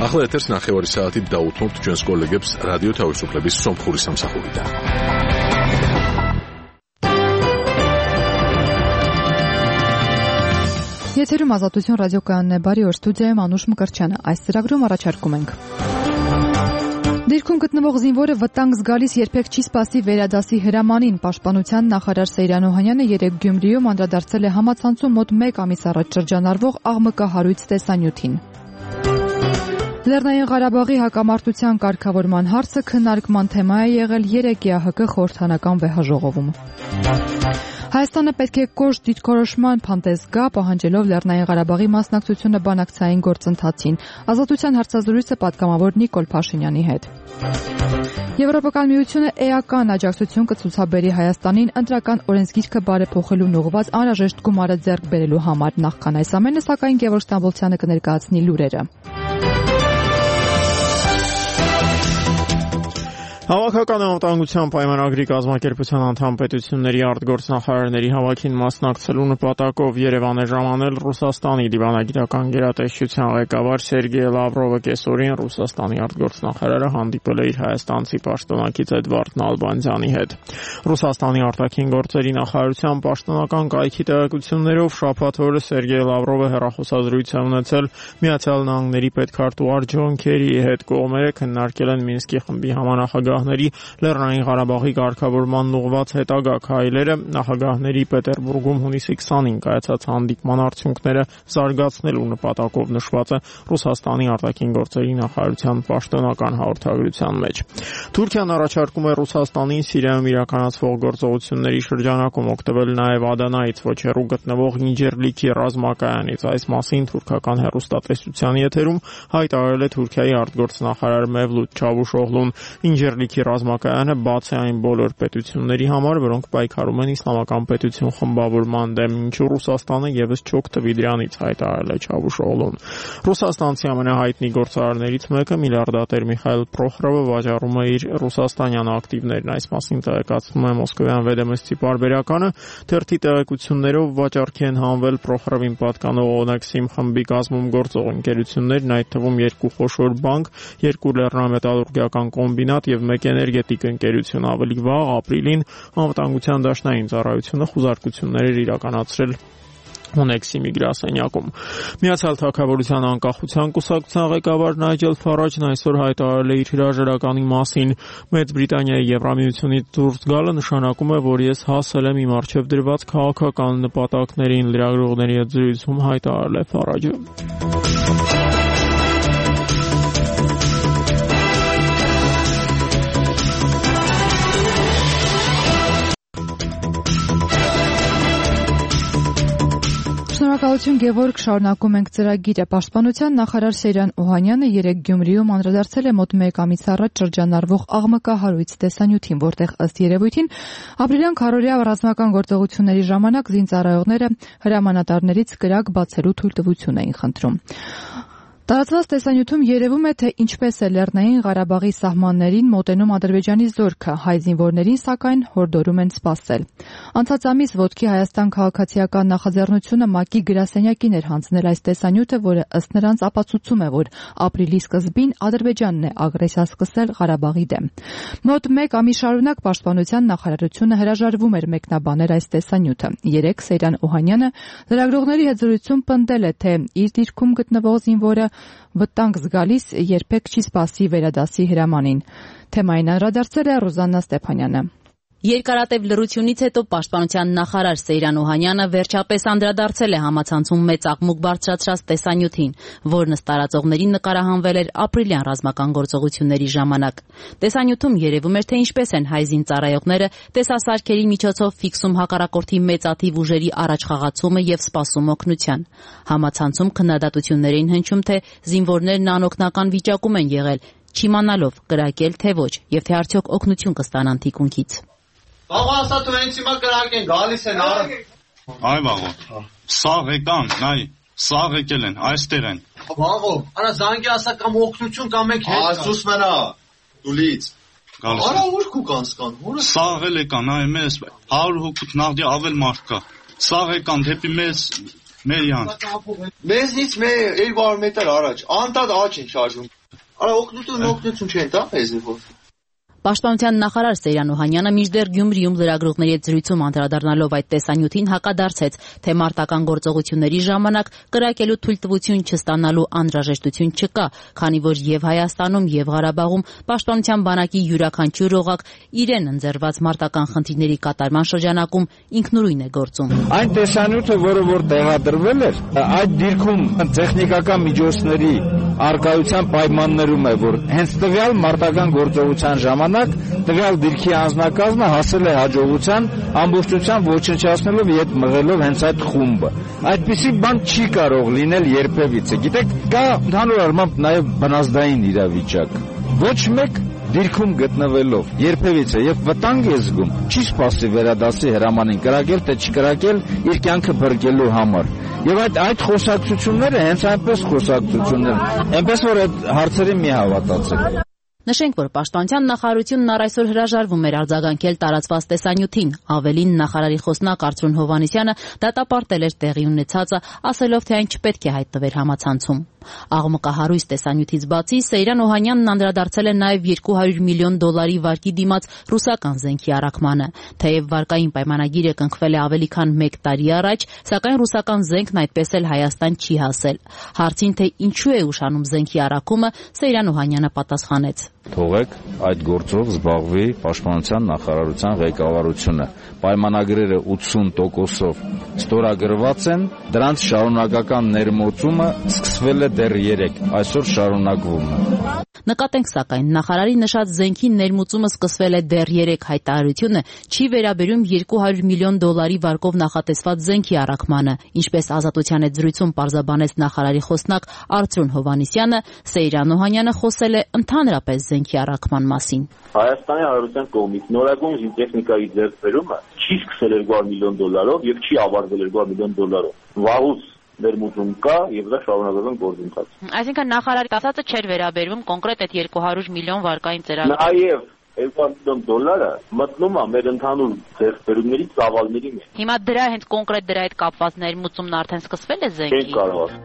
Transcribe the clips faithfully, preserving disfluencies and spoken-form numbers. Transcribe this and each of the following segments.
ახლა ეთერს ნახევარი საათით დაუთმობთ ჩვენს კოლეგებს რადიო თავისუფლების სომხური სამსახურიდან. Եթերում ազատություն ռադիոկայանն է, բարի օր, ստուդիայում Անուշ Մկրտչյանը, այս ծրագրում առաջարկում ենք. Դիրքում գտնվող զինվորը վտանգ զգալիս երբեք չի սպասի վերադասի հրամանին. Պաշտպանության նախարար Սեյրան Օհանյանը երեկ Գյումրիում անդրադարձել է համացանցում մոտ մեկ ամիս առաջ շրջանառվող աղմկահարույց տեսանյութին. Լեռնային Ղարաբաղի հակամարտության կարգավորման հարցը քննարկման թեմա է եղել երեկ Է Ա Հ Կ խորհրդանական վեհաժողովում. Հայաստանը պետք է կոշտ դիրքորոշման փանտես գա, պահանջելով Լեռնային Ղարաբաղի մասնակցությունը բանակցային գործընթացին. Ազատության հարցազրույցը պատգամավոր Նիկոլ Փաշինյանի հետ. Եվրոպական միությունը էական աջակցություն կցուցաբերի Հայաստանին ընտրական օրենսգիրքը բարեփոխելուն ուղղված անհրաժեշտ գումարը ձեռք բերելու համար. Նախքան այս ամենը, սակայն Գևորգ Ստամբոլցյանը կներկայացնի լուրերը. Հավաքական անվտանգության պայմանագրի կազմակերպության անդամ պետությունների արտգործնախարարների հավաքին մասնակցելու նպատակով Երևան է ժամանել Ռուսաստանի դիվանագիտական գերատեսչության ղեկավար Սերգեյ Լավրովը. Կեսօրին Ռուսաստանի արտգործնախարարը հանդիպել է իր հայաստանցի պաշտոնակից Էդվարդ Նալբանդյանի հետ. Ռուսաստանի արտաքին գործերի նախարարության պաշտոնական կայքի տեղեկություններով շաբաթ օրը Սերգեյ Լավրովը հեռախոսազրույց է ունեցել Միացյալ Նահանգների պետքարտուղար Ջոն Քերիի հետ. Կողմերը քննարկել են Մինսկի խմբի համանախագահ Լեռնային Ղարաբաղի կարգավորման ուղղված հետագա քայլերը. Նախագահների Պետերբուրգում հունիսի քսանին կայացած հանդիպման արդյունքները զարգացնելու նպատակով նշված է Ռուսաստանի արտաքին գործերի նախարարության պաշտոնական հաղորդագրության մեջ. Թուրքիան առաջարկում է Ռուսաստանին Սիրիայում իրականացվող գործողությունների շրջանակում օգտվել նաև Ադանայից ոչ հեռու գտնվող Ինջերլիքի ռազմակայանից. Այս մասին թուրքական հեռուստատեսության եթերում հայտարարել է Թուրքիայի արտգործնախարար Մևլութ Չավուշօղլուն. Ինջերլիքի ռազմակայանը բաց է այն բոլոր պետությունների համար, որոնք պայքարում են իսլամական պետություն խմբավորման դեմ, ինչու Ռուսաստանը եւս չօգտվի դրանից, հայտարարել է Չավուշօղլուն. Ռուսաստանցի ամենահայտնի գործարարներից մեկը միլիարդատեր Միխայիլ Պրոխորովը վաճառում է իր ռուսաստանյան ակտիվներն. Այս մասին տեղեկացնում է Մոսկովյան Վեդոմստի պարբերականը. Թերթի տեղեկություններով վաճառքի են հանվել Պրոխորովին պատկանող Օնեքսիմ խմբի կազմում գործող ընկերություններն, այդ թվում երկու խոշոր բանկ, երկու լեռնամետալուրգիական կոմբինատ եւ մեկ էներգետիկ ընկերություն. Ավելի վաղ ապրիլին անվտանգության դաշնային ծառայությունը խուզարկություններ էր իրականացրել Օնեքսիմի գրասենյակում. Միացյալ Թագավորության անկախության կուսակցության ղեկավար Նայջել Ֆարաջն այսօր հայտարարել է իր հրաժարականի մասին. Մեծ Բրիտանիայի Եվրամիությունից դուրս գալը նշանակում է, որ ես հասել եմ իմ առջև դրված քաղաքական նպատակներին, լրագրողների հետ զրույցում հայտարարել է Ֆարաջը. Շնորհակալություն Գևորգ, շարունակում ենք ծրագիրը. Պաշտպանության նախարար Սեյրան Օհանյանը երեկ Գյումրիում անդրադարձել է մոտ մեկ ամիս առաջ շրջանառվող աղմկահարույց տեսանյութին, որտեղ ըստ երևույթին ապրիլյան քառօրյա ռազմական գործողությունների ժամանակ զինծառայողները հրամանատարներից կրակ բացելու թույլտվություն էին խնդրում. Տարածված տեսանյութում երևում է, թե ինչպես է Լեռնային Ղարաբաղի սահմաններին մոտենում Ադրբեջանի զորքը, հայ զինվորներին սակայն հորդորում են սպասել. Անցած ամիս ոտքի Հայաստան քաղաքացիական նախաձեռնությունը ՄԱԿ-ի գրասենյակին էր հանձնել այս տեսանյութը, որը ըստ նրանց ապացուցում է, որ ապրիլի սկզբին Ադրբեջանն է ագրեսիա սկսել Ղարաբաղի դեմ. Մոտ մեկ ամիս շարունակ Պաշտպանության նախարարությունը հրաժարվում էր մեկնաբանել այս տեսանյութը. Երեկ Սեյրան Օհանյանը լրագրողների հետ զրույցում պնդել է, թե իր դիրքում գտնվող զինվորը վտանգ զգալիս երբեք չի սպասի վերադասի հրամանին. Թեմային անդրադարձել է Ռուզաննա Ստեփանյանը. Երկարատև լռությունից հետո Պաշտպանության նախարար Սեյրան Օհանյանը վերջապես անդրադարձել է համացանցում մեծ աղմուկ բարձրացրած տեսանյութին, որն ըստ տարածողներին նկարահանվել էր ապրիլյան ռազմական գործողությունների ժամանակ. Տեսանյութում երևում էր, թե ինչպես են հայ զինծառայողները տեսասարքերի միջոցով ֆիքսում հակառակորդի մեծաթիվ ուժերի առաջխաղացումը եւ սպասում օգնության. Համացանցում քննադատություններ էին հնչում, թե զինվորներն անօգնական վիճակում են եղել, չիմանալով կրակել թե ոչ, եւ թե արդյոք օգնություն կստանան թիկունքից. Աղա ասա դու հենց հիմա կրակ են գալիս են արա։ Այ վաղո։ Սաղ եկան, նայ, սաղ եկել են, այստեղ են։ Վաղո, արա զանգի ասա կամ օգնություն կամ եք հետ։ Ասուս մենա, դուլից։ Արա ուր քու կանցկան, հորը։ Սաղ էլ եկան, այ մեզ հարյուր հոգուց նաղդի ավել մարդ կա։ Սաղ եկան դեպի մեզ Մերյան։ Մեզնից մեր երկու հարյուր մետր առաջ, անդադ աճ են շարժում։ Արա օգնություն օգնություն չեն տա մեզի որ։ Պաշտպանության նախարար Սեյրան Օհանյանը մինչդեռ Գյումրիում լրագրողների հետ զրույցում անդրադառնալով այդ տեսանյութին հակադարձեց, թե մարտական գործողությունների ժամանակ կրակելու թույլտվություն չստանալու անհրաժեշտություն չկա, քանի որ եւ Հայաստանում եւ Ղարաբաղում պաշտպանության բանակի յուրաքանչյուր օղակ իրեն ընձեռված մարտական խնդիրների կատարման շրջանակում ինքնուրույն է գործում։ Այն տեսանյութը, որը որ տեղադրվել էր, այդ դիրքում տեխնիկական միջոցների արկայության պայմաններում է, որ հենց տվյալ մարտական գործողության ժամանակ տվյալ դիրքի անձնակազմը հասել է հաջողության ամբողջությամբ ոչնչացնելով եւ մղելով հենց այդ խումբը։ Այդպիսի բան չի կարող լինել երբևիցե։ Գիտեք, կա ընդհանուր առմամբ նաեւ բնազդային իրավիճակ։ Ոչ մեկ դիրքում գտնվելով երբևիցե եւ վտանգ է զգում, չի սպասի վերադասի հրամանին կրակել, թե չկրակել իր կյանքը բրկելու համար։ Եվ այդ այդ խոսակցությունները հենց այնպես խոսակցություններ, այնպես որ այդ հարցերին մի հավատացեք։ Նշենք, որ Պաշտպանության նախարարությունն առ այսօր հրաժարվում էր արձագանքել տարածված տեսանյութին, ավելին նախարարի խոսնակ Արծրուն Հովհաննիսյանը դատապարտել էր տեղի ունեցածը, ասելով, թե այն չպետք է հայտնվեր համացանցում։ Աղմկահարույց տեսանյութից բացի Սեյրան Օհանյանն անդրադարձել է նաև երկու հարյուր միլիոն դոլարի վարկի դիմաց ռուսական զենքի առաքմանը։ Թեև վարկային պայմանագիրը կնքվել է ավելի քան մեկ տարի առաջ, սակայն ռուսական զենքն այդպես էլ Հայաստան չի հասել։ Հարցին, թե ինչու է ուշանում զենքի առաքումը, Սեյրան Օհանյանը պատասխանեց. Թողեք այդ գործով զբաղվի Պաշտպանության նախարարության ղեկավարությունը։ Պայմանագրերը ութսուն տոկոսով ստորագրված են, դրանց շարունակական ներմուծումը սկսվել է դեռ երեկ, այսօր շարունակվում է։ Նկատենք, սակայն, նախարարի նշած զենքի ներմուծումը սկսվել է դեռ երեկ հայտարարությունը չի վերաբերում երկու հարյուր միլիոն դոլարի վարկով նախատեսված զենքի առաքմանը, ինչպես Ազատության հետ զրույցում պարզաբանեց նախարարի խոսնակ Արծրուն Հովհաննիսյանը, Սեյրան Օհանյանը խոսել է ընդհանրապես զենքի առաքման մասին։ Հայաստանի Հանրապետության կողմից նորագույն զինտեխնիկայի ձեռքբերումը չի սկսել երկու հարյուր միլիոն դոլարով եւ չի ավարտվել երկու հարյուր միլիոն դոլարով։ Վաղուց ներմուծում կա եւ դա շարունակական գործընթաց։ Այսինքն նախարարի ասածը չէր վերաբերվում կոնկրետ այդ երկու հարյուր միլիոն վարկային ծրագրին։ Նաեւ երկու հարյուր միլիոն դոլարը մտնում է մեր ընդհանուր ձեռքբերումների ծավալների մեջ։ Հիմա դրա հենց կոնկրետ դրա հետ կապված ներմուծումն արդեն սկսվել է զենքի։ Չեն կարող։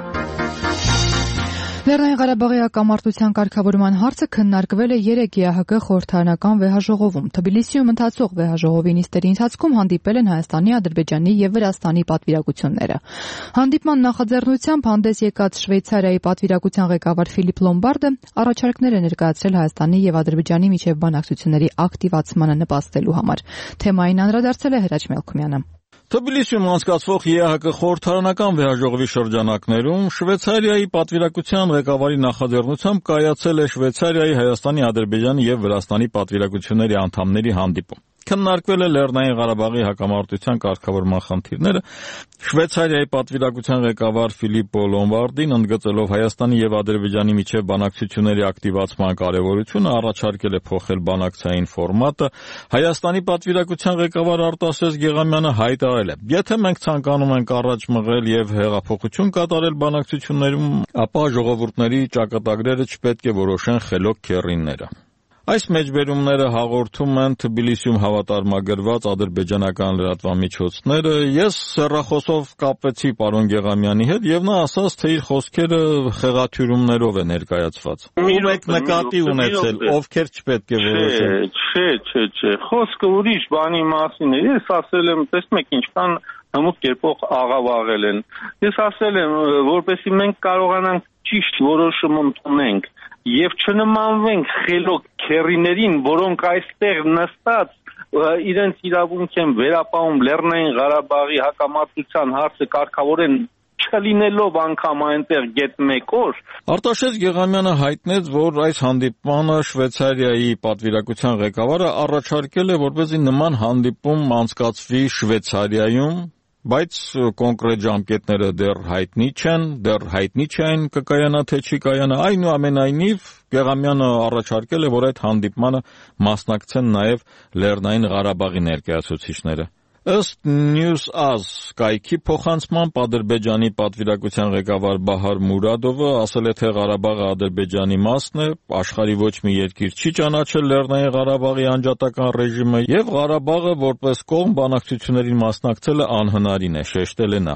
Լեռնային Ղարաբաղի հակամարտության կարգավորման հարցը քննարկվել է երեկ Է Ահ Կ խորհրդարանական վեհաժողովում։ Թբիլիսիում ընթացող վեհաժողովի նիստերի ընթացքում հանդիպել են Հայաստանի, Ադրբեջանի եւ Վրաստանի պատվիրակությունները։ Հանդիպման նախաձեռնությամբ հանդես եկած Շվեյցարիայի պատվիրակության ղեկավար Ֆիլիպ Լոմբարդը առաջարկներ է ներկայացրել Հայաստանի եւ Ադրբեջանի միջև բանակցությունների ակտիվացմանը նպաստելու համար։ Թեմային անդրադարձել է Հրաչ Մելքումյանը։ Թբիլիսիում անցկացվող Է Ահ Կ խորհրդարանական վեհաժողովի շրջանակներում Շվեյցարիայի պատվիրակության ղեկավարի նախաձեռնությամբ կայացել է Շվեյցարիայի, Հայաստանի, Ադրբեջանի եւ Վրաստանի պատվիրակությունների անդամների հանդիպում։ Քննարկվել է Լեռնային Ղարաբաղի հակամարտության կարգավորման խնդիրները։ Շվեյցարիայի պատվիրակության ղեկավար Ֆիլիպո Լոմբարդին ընդգծելով Հայաստանի եւ Ադրբեջանի միջև բանակցությունների ակտիվացման կարեւորությունը առաջարկել է փոխել բանակցային ֆորմատը։ Հայաստանի պատվիրակության ղեկավար Արտաշես Գեղամյանը հայտարարել է. «Եթե մենք ցանկանում ենք առաջ մղել եւ հեղափոխություն կատարել բանակցություններում, ապա ժողովուրդների ճակատագրերը չպետք է որոշեն խելոք քեռիները»։ Այս մեջբերումները հաղորդում են Թբիլիսիում հավատարմագրված ադրբեջանական լրատվամիջոցները։ Ես հեռախոսով կապվեցի պարոն Գեղամյանի հետ եւ նա ասաց, թե իր խոսքերը խեղաթյուրումներով է ներկայացված։ Ո՞ւմ նկատի ունեցել, ովքեր չպետք է որոշեն։ Չէ, չէ, չէ, խոսքը ուրիշ բանի մասին է։ Ես ասել եմ, տեսնում եք ինչքան հմուտ կերպով աղավաղել են։ Ես ասել եմ, որպեսզի մենք կարողանանք ճիշտ որոշում ընդունենք եւ չնմանվենք խելոք քեռիներին, որոնք այստեղ նստած իրենց իրավունք են վերապահում Լեռնային Ղարաբաղի հակամարտության հարցը կարգավորեն չլինելով անգամ այնտեղ գետ մեկ օր։ Արտաշես Գեղամյանը հայտնեց, որ այս հանդիպմանը Շվեյցարիայի պատվիրակության ղեկավարը առաջարկել է, որպեսզի նման հանդիպում անցկացվի Շվեյցարիայում, բայց կոնկրետ ժամկետները դեռ հայտնի չեն, դեռ հայտնի չեն կկայանա թե չի կայանա։ Այնուամենայնիվ Գեղամյանը առաջարկել է, որ այդ հանդիպմանը մասնակցեն նաև Լեռնային Ղարաբաղի ներկայացուցիչները։ Ըստ News.az կայքի փոխանցմամբ Ադրբեջանի պատվիրակության ղեկավար Բահար Մուրադովը ասել է, թե Ղարաբաղը Ադրբեջանի մասն է, աշխարհի ոչ մի երկիր չի ճանաչել Լեռնային Ղարաբաղի անջատական ռեժիմը եւ Ղարաբաղը որպես կողմ բանակցություններին մասնակցելը անհնարին է, շեշտել է նա։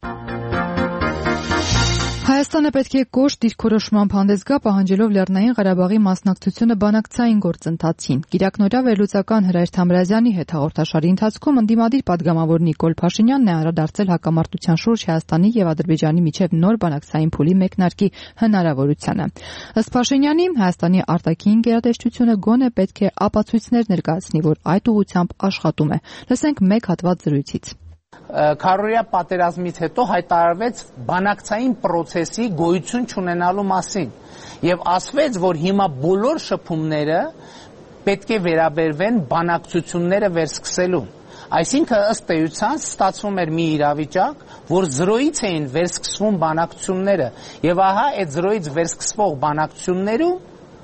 Հայաստանը պետք է կոշտ դիրքորոշման հանդես գա, պահանջելով Լեռնային Ղարաբաղի մասնակցությունը բանակցային գործընթացին։ Գիրակնօրյա վերլուծական Հրայր Թամրազյանի հետ հաղորդաշարի ընթացքում ընդդիմադիր падգամավոր Նիկոլ Փաշինյանն է անդրադարձել հակամարտության շուրջ Հայաստանի եւ Ադրբեջանի միջև նոր բանակցային փուլի մեկնարկի հնարավորությանը։ Ըստ Փաշինյանի, Հայաստանի արտաքին գերատեսչությունը գոնե պետք է ապացույցներ ներկայացնի, որ այդ ուղղությամբ աշխատում է։ Լսենք մեկ հատված զրույցից։ Քարորիա պատերազմից հետո հայտարարվեց բանակցային process-ի գոյություն չունենալու մասին եւ ասվեց, որ հիմա բոլոր շփումները պետք է վերաբերվեն բանակցությունները վերսկսելուն։ Այսինքն ըստ էության ստացվում էր մի իրավիճակ, որ զրոյից էին վերսկսվում բանակցությունները եւ ահա այդ զրոյից վերսկսվող բանակցություններում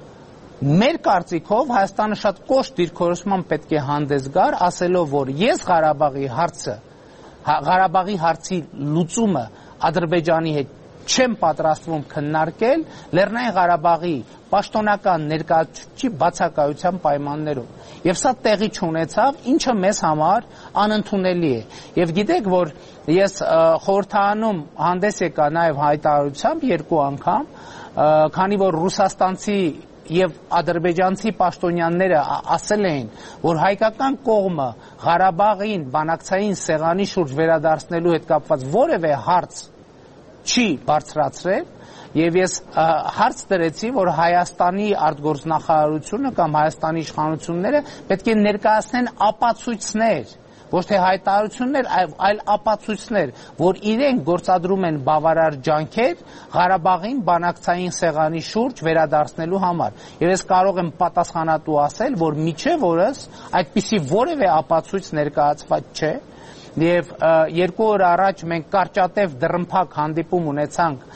մեր կարծիքով Հայաստանը շատ կոշտ դիրքորոշման պետք է հանդես գար, ասելով, որ ես Ղարաբաղի հարցը Ղարաբաղի հարցի լուծումը Ադրբեջանի հետ չեմ պատրաստվում քննարկել Լեռնային Ղարաբաղի պաշտոնական ներկայացուցիչի բացակայության պայմաններում։ Եվ սա տեղի չունեցավ, ինչը մեզ համար անընդունելի է։ Եվ գիտեք, որ ես խորհրդարանում հանդես եկա նաև հայտարարությամբ երկու անգամ, քանի որ ռուսաստանցի եւ ադրբեջանցի պաշտոնյաները ասել էին, որ հայկական կողմը Ղարաբաղին բանակցային սեղանի շուրջ վերադարձնելու հետ կապված որևէ հարց չի բարձրացրել, եւ ես հարց դրեցի, որ Հայաստանի արտգործնախարարությունը կամ Հայաստանի իշխանությունները պետք է ներկայացնեն ապացույցներ, ոչ թե հայտարարություններ, այլ ապացույցներ, որ իրենք գործադրում են բավարար ջանքեր Ղարաբաղին բանակցային սեղանի շուրջ վերադարձնելու համար։ Եվ ես կարող եմ պատասխանատու ասել, որ միջև օրս այդպիսի որևէ ապացույց ներկայացված չէ, եւ երկու օր առաջ մենք կարճատև դռնփակ հանդիպում ունեցանք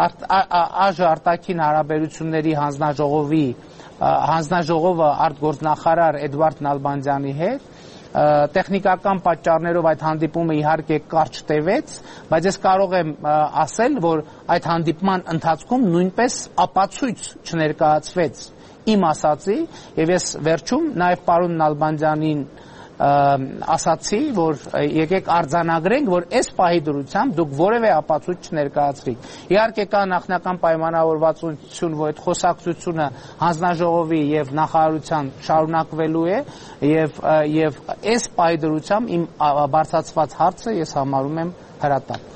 ԱԺ արտաքին հարաբերությունների հանձնաժողովի հանձնաժողովը արտգործնախարար Էդվարդ Նալբանդյանի հետ։ Տեխնիկական պատճառներով այդ հանդիպումը իհարկե կարճ տևեց, բայց ես կարող եմ ասել, որ այդ հանդիպման ընթացքում նույնպես ապացույց չներկայացվեց իմ ասացի, եւ ես վերջում նաև պարոն Նալբանդյանին ասացի, որ եկեք արձանագրենք, որ այս պահի դրությամբ դուք որևէ ապացույց չներկայացրիք։ Իհարկե կա նախնական պայմանավորվածություն, որ այդ խոսակցությունը հանձնաժողովի եւ նախարարության շարունակվելու է եւ եւ այս պահի դրությամբ իմ բարձրացված հարցը ես համարում եմ հրատապ։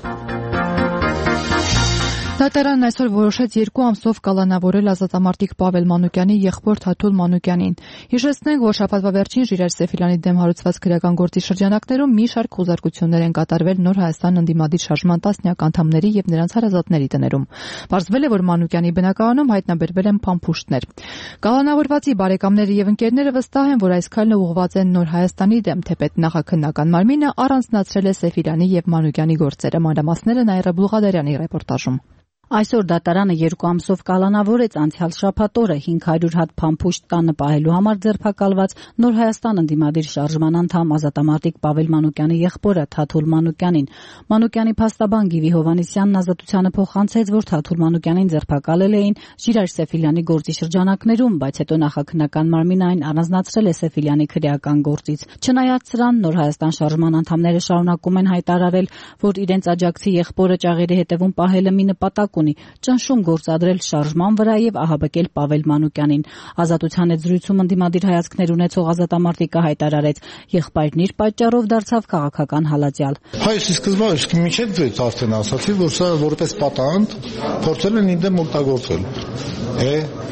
Դատարանն այսօր որոշեց երկու ամսով կալանավորել ազատամարտիկ Պավել Մանուկյանի եղբոր Թաթուլ Մանուկյանին։ Հիշեցնենք, որ շաբաթվա վերջին Ժիրայր Սեֆիլյանի դեմ հարուցված քրեական գործի շրջանակներում մի շարք խուզարկություններ են կատարվել Նոր Հայաստան ընդդիմադիր շարժման տասնյակ անդամների եւ նրանց հարազատների տներում։ Պարզվել է, որ Մանուկյանի բնակարանում հայտնաբերվել են փամփուշտներ։ Կալանավորվածի բարեկամները եւ ընկերները վստահ են, որ այս քայլը ուղղված է Նոր Հայաստանի դեմ, թեպետ նախաքննական մարմինը առանձնացրել է Սեֆիլյանի եւ Մանուկյանի գործերը։ Մանրամասները Նաիրա Բուլղադարյանի ռեպորտաժում։ Այսօր դատարանը երկու ամսով կալանավորեց անցյալ շաբաթ օրը հինգ հարյուր հատ փամփուշտ տանը պահելու համար ձերբակալված Նոր Հայաստան ընդդիմադիր շարժման անդամ ազատամարտիկ Պավել Մանուկյանի եղբորը Թաթուլ Մանուկյանին։ Մանուկյանի փաստաբան Գիվի Հովհաննիսյանն ազատությանը փոխանցեց, որ Թաթուլ Մանուկյանին ձերբակալել էին Ժիրայր Սեֆիլյանի գործի շրջանակներում, բայց հետո նախաքննական մարմինը այն առանձնացրել է Սեֆիլյանի քրեական գործից։ Չնայած սրան, Նոր Հայաստան շարժման անդամները շարունակում են հայտարարել, որ իրենց աջակցի եղբորը ճաղերի հետևում պահելը մի նպատակ ունի ճնշում գործադրել շարժման վրա եւ ահաբեկել Պավել Մանուկյանին։ Ազատության հետ զրույցում ընդդիմադիր հայացքներ ունեցող ազատամարտիկը հայտարարեց, եղբայրն իր պատճառով դարձավ քաղաքական հալածյալ։ Հայ սկզբում միջև վեց արդեն ասացի, որ սա որպես պատանդ փորձել են ինձ օգտագործել։ Է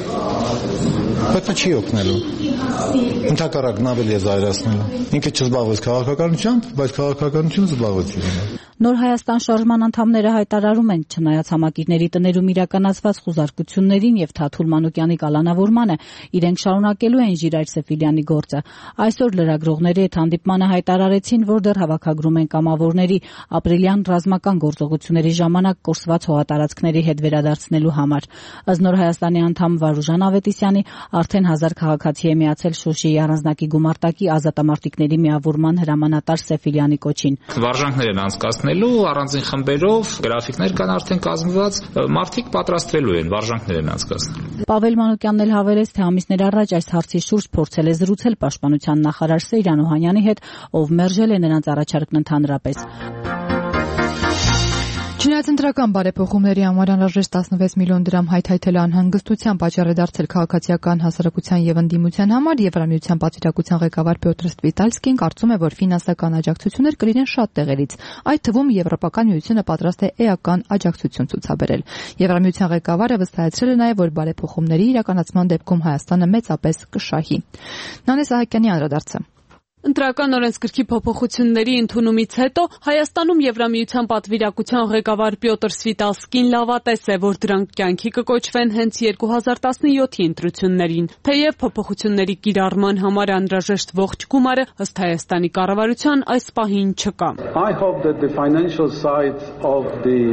Բայց չի օգնելու։ Ընդհակառակն ավելի է զայրացնելու։ Ինքը չզբաղվեց քաղաքականությամբ, բայց քաղաքականությունը զբաղվեց իրեն։ Նոր Հայաստան շարժման անդամները հայտարարում են, չնայած համակիրների տներում իրականացված խուզարկություններին եւ Թաթուլ Մանուկյանի կալանավորմանը, իրենք շարունակելու են Ժիրայր Սեֆիլյանի գործը։ Այսօր լրագրողների հետ հանդիպմանը հայտարարեցին, որ դեռ հավաքագրում են կամավորների ապրիլյան ռազմական գործողությունների ժամանակ կորսված հողատարածքների հետ վերադարձնելու համար։ Ըստ Նոր Հայաստանի անդամ Վարուժան Ավետիսյանի, արդեն հազար քաղաքացի է միացել Շուշիի առանձնակի գումարտակի ազատամարտիկների միավորման հրամանատար Սեֆիլյանի կոչին։ Վարժանքներ են անցկացնելու առանձին խմբերով, գրաֆիկներ կան արդեն կազմված, մարդիկ պատրաստվելու են, վարժանքներ են անցկացնելու։ Պավել Մանուկյանն էլ հավելեց, թե ամիսներ առաջ այս հարցի շուրջ փորձել է զրուցել պաշտպանության նախարար Սեյրան Օհանյանի հետ, ով մերժել է նրանց առաջարկն ընդհանրապես։ Չնայած ընտրական բարեփոխումների համար անհրաժեշտ տասնվեց միլիոն դրամ հայթայթելը անհանգստության պատճառ է դարձել քաղաքացիական հասարակության եւ ընդդիմության համար, Եվրամիության պատվիրակության ղեկավար Պյոտր Սվիտալսկին կարծում է, որ ֆինանսական աջակցություններ կլինեն շատ տեղերից, այդ թվում Եվրոպական միությունը պատրաստ է էական աջակցություն ցուցաբերել։ Եվրամիության ղեկավարը վստահեցրել է նաեւ, որ բարեփոխումների իրականացման դեպքում Հայաստանը մեծապես կշահի։ Նանե Սահակյանի անդրադարձը։ Ընտրական օրենսգրքի փոփոխությունների ընդունումից հետո Հայաստանում Եվրամիության պատվիրակության ղեկավար Պյոտր Սվիտալսկին լավատես է, որ դրանք կյանքի կկոչվեն հենց երկու հազար տասնյոթի ընտրություններին։ Թեև փոփոխությունների կիրառման համար անհրաժեշտ ողջ գումարը ըստ Հայաստանի կառավարության այս պահին չկա։ I hope that the financial side of the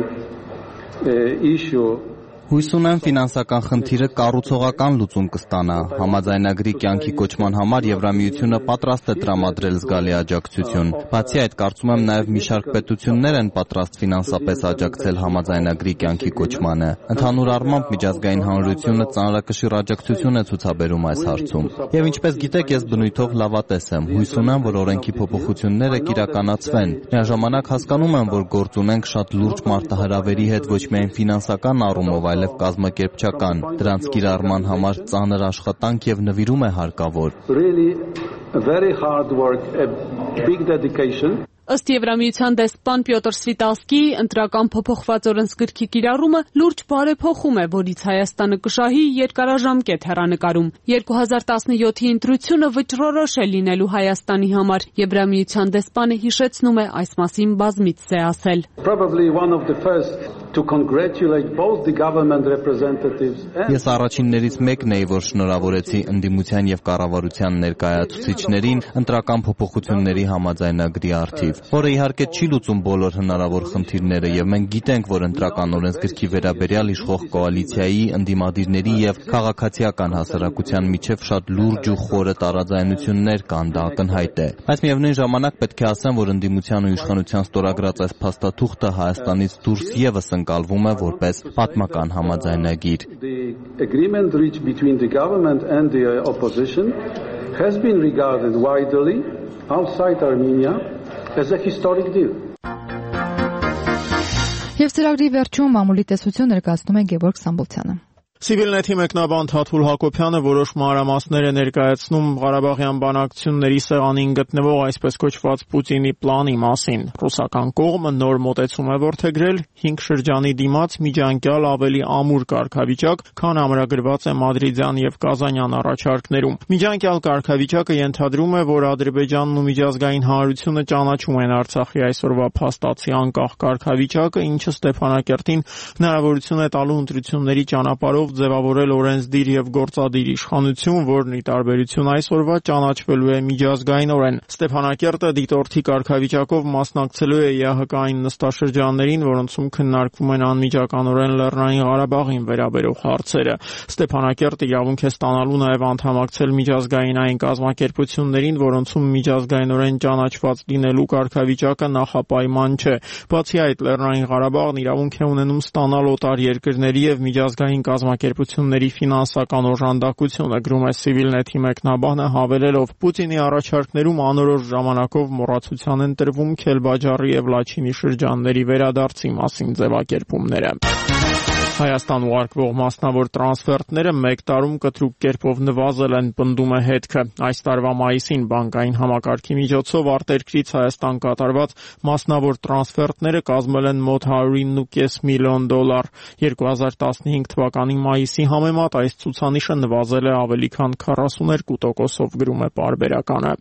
uh, issue Հույս ունեմ ֆինանսական խնդիրը կառուցողական լուծում կստանա։ Համաձայնագրի կյանքի կոչման համար Եվրամիությունը պատրաստ է տրամադրել զգալի աջակցություն։ Բացի այդ, կարծում եմ նաև մի շարք պետություններ են պատրաստ ֆինանսապես աջակցել համաձայնագրի կյանքի կոչմանը։ Ընդհանուր առմամբ միջազգային հանրությունը ծանրակշիռ աջակցություն է ցուցաբերում այս հարցում։ Եվ ինչպես գիտեք, ես բնույթով լավատես եմ։ Հույս ունեմ, որ օրենքի փոփոխությունները կիրականացվեն։ Միաժամանակ հասկանում եմ, որ գործ ունենք շատ լուրջ մարտահրավերի հետ ոչ միայն ֆինանսական առումով, այլ կազմակերպչական, դրանց կիրառման համար ծանր աշխատանք եւ նվիրում է հարկավոր։ Really very hard work, a big dedication. Ըստ Եվրամիության դեսպան Պյոտր Սվիտալսկիի ընտրական փոփոխված օրենսգրքի կիրառումը լուրջ բարեփոխում է, որից Հայաստանը կշահի երկարաժամկետ հեռանկարում։ երկու հազար տասնյոթի ընտրությունը վճռորոշ է լինելու Հայաստանի համար։ Եվրամիության դեսպանը հիշեցնում է այս մասին բազմիցս է ասել։ Probably one of the first to congratulate both the government representatives. Ես առաջիններից մեկն էի, որ շնորհավորեցի ընդդիմության եւ կառավարության ներկայացուցիչներին ընտրական փոփոխությունների համաձայնագրի առթիվ, որը իհարկե չի լուծում բոլոր հնարավոր խնդիրները, եւ մենք գիտենք, որ ընտրական օրենսգրքի վերաբերյալ իշխող կոալիցիայի, ընդդիմադիրների եւ քաղաքացիական հասարակության միջև շատ լուրջ ու խորը տարաձայնություններ կան, դա ակնհայտ է։ Բայց միևնույն ժամանակ պետք է ասեմ, որ ընդդիմության ու իշխանության ստորագրած այս փաստաթուղթը Հայաստանից դուրս եւս ընկալվում է որպես պատմական համաձայնագիր։ The agreement reached between the government and the opposition has been regarded widely outside Armenia as a historic deal. Եվ ծրագրի վերջում մամուլի տեսություն ներկայացնում է Գևորգ Սամբոլցյանը։ Civilnet-ի մեկնաբան Թաթուլ Հակոբյանը որոշ մանրամասներ է ներկայացնում Ղարաբաղյան բանակցությունների սեղանին գտնվող այսպես կոչված Պուտինի պլանի մասին։ Ռուսական կողմը նոր մոտեցում է որդեգրել հինգ շրջանի դիմաց միջանկյալ ավելի ամուր կարգավիճակ, քան ամրագրված է Մադրիդյան եւ Կազանյան առաջարկներում։ Միջանկյալ կարգավիճակը ենթադրում է, որ Ադրբեջանն ու միջազգային հանրությունը ճանաչում են Արցախի այսօրվա փաստացի անկախ կարգավիճակը, ինչը Ստեփանակերտին հնարավորություն է տալու ընտրությունների ճանապարհով ձևավորել օրենսդիր եւ գործադիր իշխանություն, որն ի տարբերություն այսօրվա ճանաչվելու է միջազգայինորեն։ Ստեփանակերտը դիտորդի կարգավիճակով մասնակցելու է ԵԱՀԿ-ային նստաշրջաններին, որոնցում քննարկվում են անմիջականորեն Լեռնային Ղարաբաղին վերաբերող հարցերը։ Ստեփանակերտը իրավունք է ստանալու նաեւ անդամակցել միջազգայինային կազմակերպություններին, որոնցում միջազգայինորեն ճանաչված լինելու կարգավիճակը նախապայման չէ։ Բացի այդ, Լեռնային Ղարաբաղն իրավունք է ունենում ստանալ օտար երկրների եւ միջազգային կազմակերպությունների ֆինանսական օժանդակությունը, գրում է Civilnet-ի մեկնաբանը հավելելով. Պուտինի առաջարկներում անորոշ ժամանակով մոռացության են տրվում Քելբաջարի եւ Լաչինի շրջանների վերադարձի մասին ձևակերպումները։ Հայաստան ուղարկվող մասնավոր տրանսֆերտները մեկ տարում կտրուկ կերպով նվազել են, պնդում է հետքը։ Այս տարվա մայիսին բանկային համակարգի միջոցով արտերկրից Հայաստան կատարված մասնավոր տրանսֆերտները կազմել են մոտ հարյուր ինը կես միլիոն դոլար։ երկու հազար տասնհինգ թվականի մայիսի համեմատ այս ցուցանիշը նվազել է ավելի քան քառասուներկու տոկոսով, գրում է պարբերականը։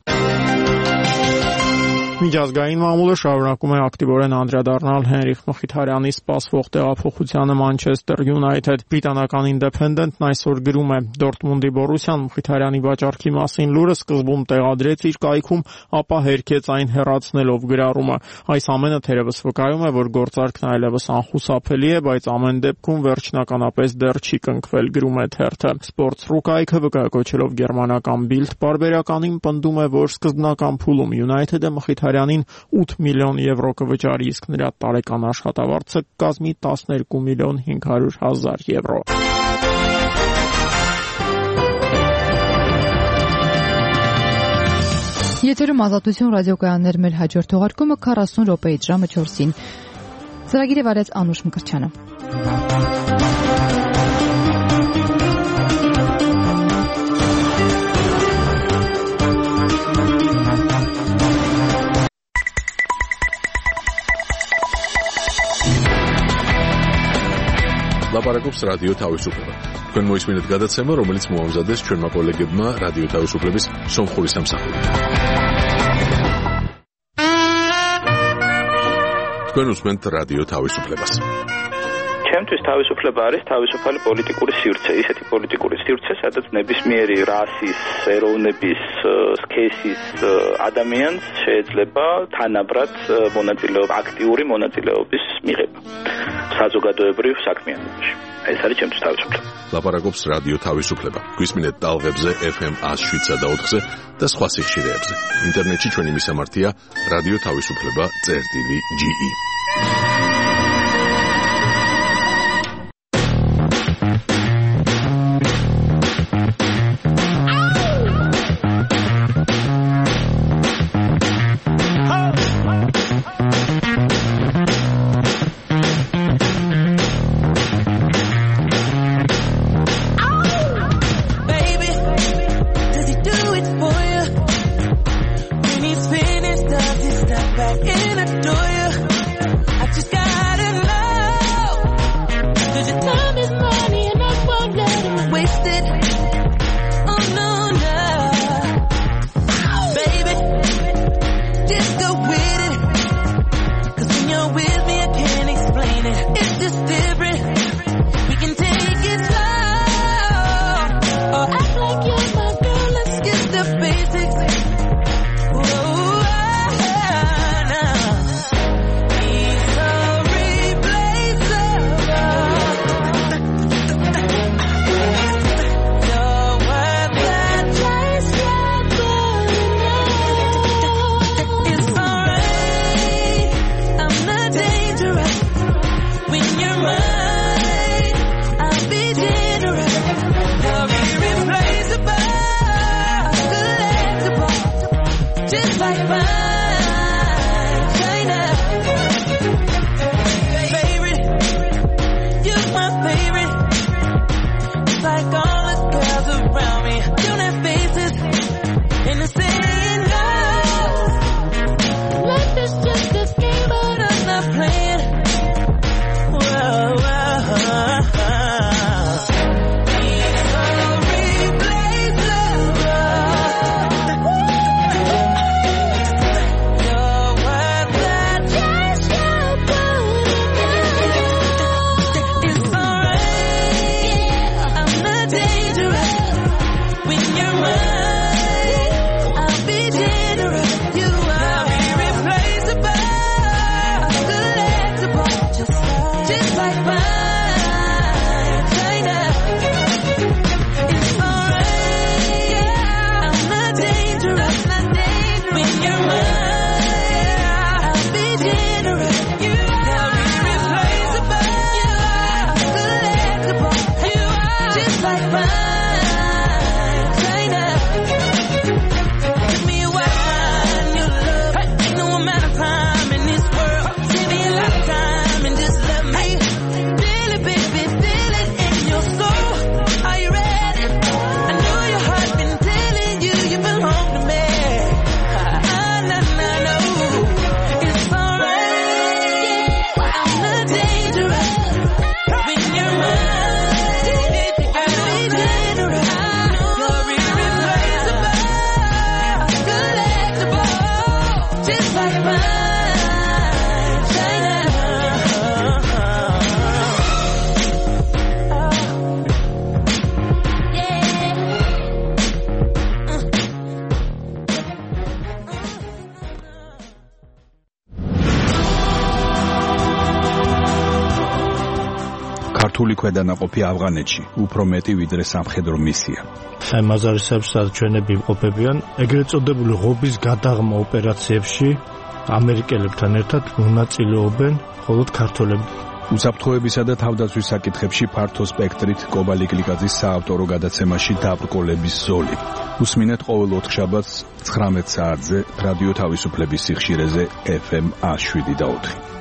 Միջազգային մամուլը շարունակում է ակտիվորեն անդրադառնալ Հենրիխ Մխիթարյանի սպասվող տեղափոխությանը Մանչեսթեր Յունայթեդ։ Բրիտանական Independent-ն այսօր գրում է. Դորտմունդի Բորուսիան Մխիթարյանի վաճառքի մասին լուրը սկզբում տեղադրեց իր կայքում, ապա հերքեց այն հեռացնելով գրառումը։ Այս ամենը թերևս վկայում է, որ գործարքն այլևս անխուսափելի է, բայց ամեն դեպքում վերջնականապես դեռ չի կնքվել, գրում է թերթը։ Sports.ru կայքը վկայակոչելով գերմանական Bild պարբերականին պնդում է, որ սկզբնական փուլում Յունայթեդը Մխիթարյանին ութ միլիոն եվրո կվճարի, իսկ նրա տարեկան աշխատավարձը կկազմի տասներկու միլիոն հինգ հարյուր հազար եվրո։ Եթերում Ազատություն ռադիոկայաններ, մեր հաջորդ թողարկումը քառասուն րոպեից ժամը չորսին։ Ծրագիրը վարեց Անուշ Մկրտչյանը։ Լապարակობს ռադիո თავისუფლება։ Თქვენ მოისმინეთ გადაცემა, რომელიც მოამზადეს ჩვენმა კოლეგებმა რადიო თავისუფლების სომხური სამსახურით. თქვენ უსმენთ რადიო თავისუფლებას. ჩემთვის თავისუფლება არის თავისუფალი პოლიტიკური სივრცე, ისეთი პოლიტიკური სივრცე, სადაც ნებისმიერი რასის, ეროვნების, სქესის ადამიანს შეიძლება თანაბრად მონაწილეობა, აქტიური მონაწილეობის მიღება საზოგადოებრივ საქმიანობაში. ეს არის ჩემთვის თავისუფლება. ლაპარაკობს რადიო თავისუფლება. გვისმინეთ ტალღებზე ეფ ემ ათს შვიდსა და ოთხზე და სხვა სიხშირეებზე. ინტერნეტში ჩვენი მისამართია რადიო თავისუფლება წერტილი ჯი ი. ქართული ქვედანაყოფი ავღანეთში უფრო მეტი ვიდრე სამხედრო მისია. ხემაზარისებს საჩვენები იმყოფებიან ეგრეთ წოდებული ღობის გადაღმა ოპერაციებში ამერიკელებთან ერთად მონაწილეობენ მხოლოდ ქართველები. უსაფრთხოებისა და თავდაცვის საკითხებში ფართო სპექტრით კობალი კლიკაძის საავტორო გადაცემაში დაბრკოლების ზოლი. უსმინეთ ყოველ ოთხშაბათს ცხრამეტ საათზე რადიო თავისუფლების სიხშირეზე ეფ ემ ათს შვიდი და ოთხი.